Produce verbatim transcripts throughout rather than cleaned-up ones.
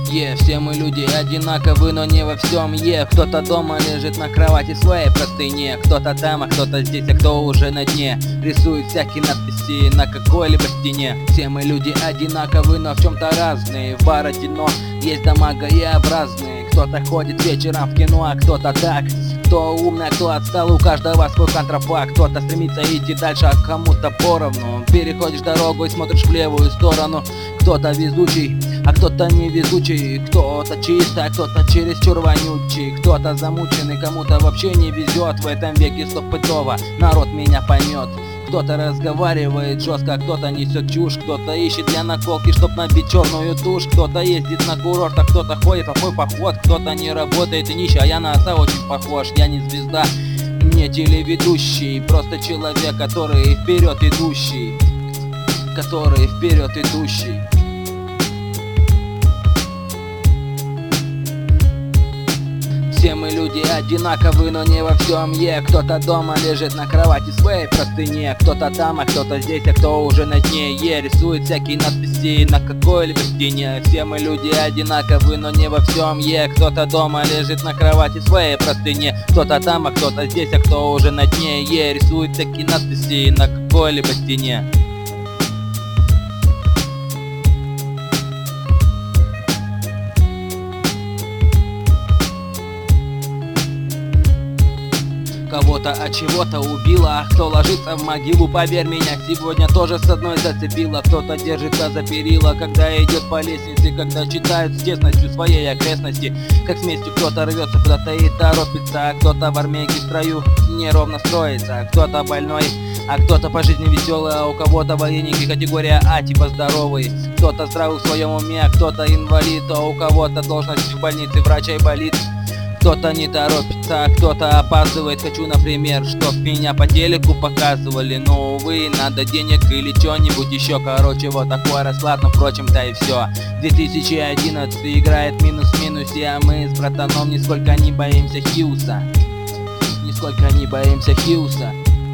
Е, все мы люди одинаковы, но не во всем. Е, кто-то дома лежит на кровати своей простыне, кто-то там, а кто-то здесь, а кто уже на дне. Рисует всякие надписи на какой-либо стене. Все мы люди одинаковы, но в чем-то разные. В Бородино есть дома гаеобразные. Кто-то ходит вечером в кино, а кто-то так. Кто умный, а кто отстал, у каждого свой контрапак. Кто-то стремится идти дальше, а кому-то поровну. Переходишь дорогу и смотришь в левую сторону. Кто-то везучий, а кто-то невезучий. Кто-то чистый, а кто-то чересчур вонючий. Кто-то замученный, кому-то вообще не везет. В этом веке стопудово народ меня поймет. Кто-то разговаривает жестко, а кто-то несет чушь. Кто-то ищет для наколки, чтоб набить черную тушь. Кто-то ездит на курорт, а кто-то ходит в мой поход. Кто-то не работает и нищий, а я на отца очень похож. Я не звезда, не телеведущий, просто человек, который вперед идущий. Который вперед идущий. Все мы люди одинаковы, но не во всем. Е, кто-то дома лежит на кровати своей простыне. Кто-то там, а кто-то здесь, а кто уже на дне. Е, рисует всякие надписи на какой-либо стене. Все мы люди одинаковы, но не во всем. Е, кто-то дома лежит на кровати своей простыне. Кто-то там, а кто-то здесь, а кто уже на дне. Е, рисует всякие надписи на какой-либо стене. Кого-то от чего-то убило, а кто ложится в могилу, поверь меня, сегодня тоже с одной зацепило. Кто-то держится за перила, когда идет по лестнице, когда читают с тесностью своей окрестности. Как с местью кто-то рвется куда-то и торопится, а кто-то в армейке в строю неровно строится. Кто-то больной, а кто-то по жизни веселый, а у кого-то военники категория А, типа здоровый. Кто-то здравый в своем уме, а кто-то инвалид, а у кого-то должность в больнице врача и болит. Кто-то не торопится, а кто-то опаздывает. Хочу, например, чтоб меня по телеку показывали. Но, увы, надо денег или чё-нибудь еще. Короче, вот такой расклад, но впрочем-то и все. две тысячи одиннадцатый играет минус-минусе, а мы с братаном нисколько не боимся Хьюса. Нисколько не боимся Хьюса.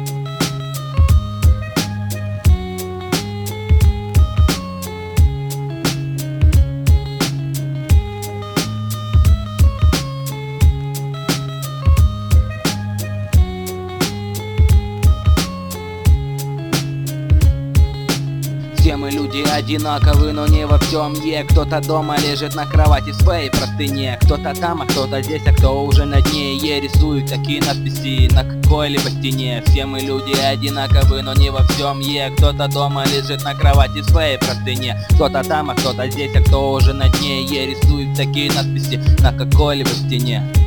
Все мы люди одинаковы, но не во всем. Е, кто-то дома лежит на кровати своей простыне. Кто-то там, а кто-то здесь, а кто уже на дне. Е, рисуют такие надписи на какой-либо стене. Все мы люди одинаковы, но не во всем. Е, кто-то дома лежит на кровати своей простыне. Кто-то там, а кто-то здесь, а кто уже на дне. Е, рисуют такие надписи на какой-либо стене.